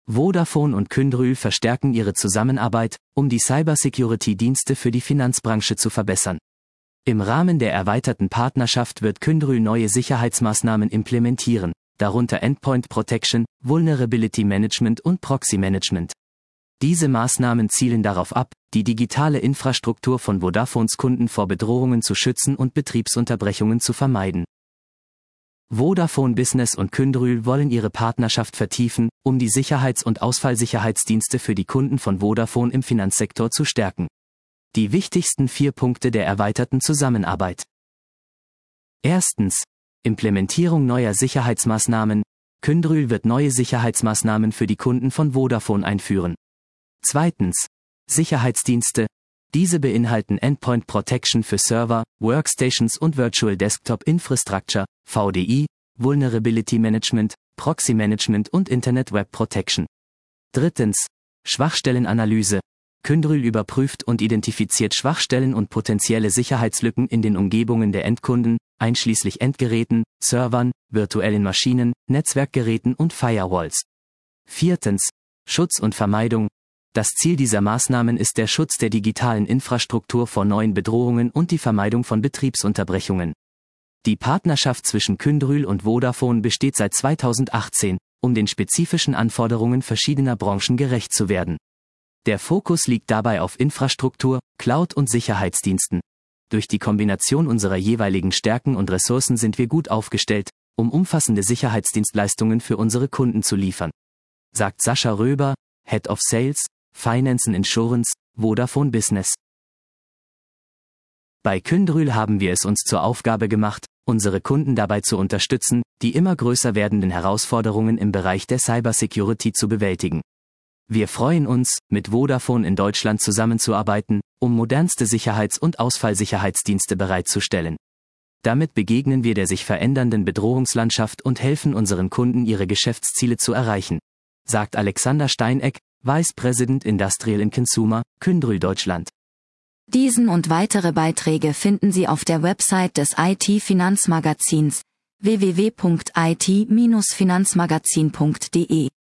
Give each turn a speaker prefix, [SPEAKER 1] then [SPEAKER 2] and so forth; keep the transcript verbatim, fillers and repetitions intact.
[SPEAKER 1] Vodafone und Kyndryl verstärken ihre Zusammenarbeit, um die Cybersecurity-Dienste für die Finanzbranche zu verbessern. Im Rahmen der erweiterten Partnerschaft wird Kyndryl neue Sicherheitsmaßnahmen implementieren, darunter Endpoint Protection, Vulnerability Management und Proxy Management. Diese Maßnahmen zielen darauf ab, die digitale Infrastruktur von Vodafones Kunden vor Bedrohungen zu schützen und Betriebsunterbrechungen zu vermeiden. Vodafone Business und Kyndryl wollen ihre Partnerschaft vertiefen, um die Sicherheits- und Ausfallsicherheitsdienste für die Kunden von Vodafone im Finanzsektor zu stärken. Die wichtigsten vier Punkte der erweiterten Zusammenarbeit. Erstens. Implementierung neuer Sicherheitsmaßnahmen. Kyndryl wird neue Sicherheitsmaßnahmen für die Kunden von Vodafone einführen. Zweitens. Sicherheitsdienste. Diese beinhalten Endpoint Protection für Server, Workstations und Virtual Desktop Infrastructure, V D I, Vulnerability Management, Proxy Management und Internet Web Protection. Drittens. Schwachstellenanalyse. Kyndryl überprüft und identifiziert Schwachstellen und potenzielle Sicherheitslücken in den Umgebungen der Endkunden, einschließlich Endgeräten, Servern, virtuellen Maschinen, Netzwerkgeräten und Firewalls. Viertens. Schutz und Vermeidung. Das Ziel dieser Maßnahmen ist der Schutz der digitalen Infrastruktur vor neuen Bedrohungen und die Vermeidung von Betriebsunterbrechungen. Die Partnerschaft zwischen Kyndryl und Vodafone besteht seit zweitausendachtzehn, um den spezifischen Anforderungen verschiedener Branchen gerecht zu werden. Der Fokus liegt dabei auf Infrastruktur, Cloud und Sicherheitsdiensten. Durch die Kombination unserer jeweiligen Stärken und Ressourcen sind wir gut aufgestellt, um umfassende Sicherheitsdienstleistungen für unsere Kunden zu liefern, sagt Sascha Röber, Head of Sales, Finance and Insurance, Vodafone Business. Bei Kyndryl haben wir es uns zur Aufgabe gemacht, unsere Kunden dabei zu unterstützen, die immer größer werdenden Herausforderungen im Bereich der Cybersecurity zu bewältigen. Wir freuen uns, mit Vodafone in Deutschland zusammenzuarbeiten, um modernste Sicherheits- und Ausfallsicherheitsdienste bereitzustellen. Damit begegnen wir der sich verändernden Bedrohungslandschaft und helfen unseren Kunden, ihre Geschäftsziele zu erreichen, sagt Alexander Steineck, Vice President Industrial and Consumer, Kyndryl Deutschland.
[SPEAKER 2] Diesen und weitere Beiträge finden Sie auf der Website des I T-Finanzmagazins w w w punkt i t Bindestrich finanzmagazin punkt d e.